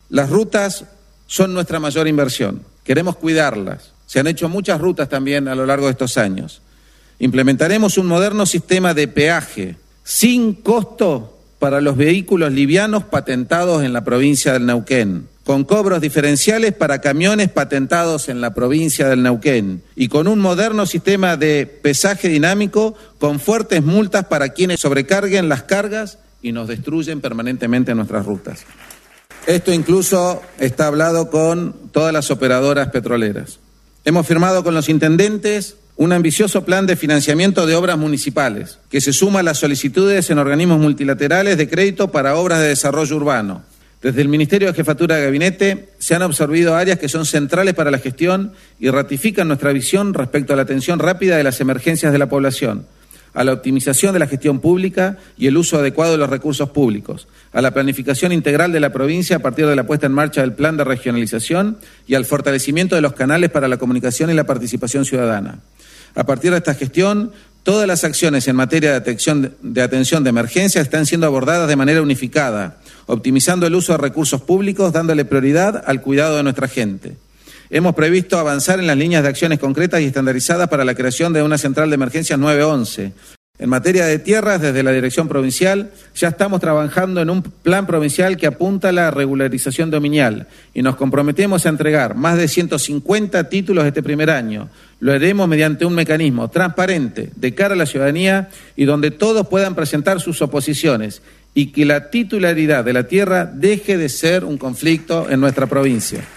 Las rutas son nuestra mayor inversión. Queremos cuidarlas. Se han hecho muchas rutas también a lo largo de estos años. Implementaremos un moderno sistema de peaje sin costo para los vehículos livianos patentados en la provincia del Neuquén, con cobros diferenciales para camiones patentados en la provincia del Neuquén y con un moderno sistema de pesaje dinámico con fuertes multas para quienes sobrecarguen las cargas y nos destruyen permanentemente nuestras rutas. Esto incluso está hablado con todas las operadoras petroleras. Hemos firmado con los intendentes un ambicioso plan de financiamiento de obras municipales que se suma a las solicitudes en organismos multilaterales de crédito para obras de desarrollo urbano. Desde el Ministerio de Jefatura de Gabinete se han absorbido áreas que son centrales para la gestión y ratifican nuestra visión respecto a la atención rápida de las emergencias de la población, a la optimización de la gestión pública y el uso adecuado de los recursos públicos, a la planificación integral de la provincia a partir de la puesta en marcha del plan de regionalización y al fortalecimiento de los canales para la comunicación y la participación ciudadana. A partir de esta gestión, todas las acciones en materia de atención de emergencia están siendo abordadas de manera unificada, optimizando el uso de recursos públicos, dándole prioridad al cuidado de nuestra gente. Hemos previsto avanzar en las líneas de acciones concretas y estandarizadas para la creación de una central de emergencias 911. En materia de tierras, desde la Dirección Provincial, ya estamos trabajando en un plan provincial que apunta a la regularización dominial y nos comprometemos a entregar más de 150 títulos este primer año. Lo haremos mediante un mecanismo transparente de cara a la ciudadanía y donde todos puedan presentar sus oposiciones y que la titularidad de la tierra deje de ser un conflicto en nuestra provincia.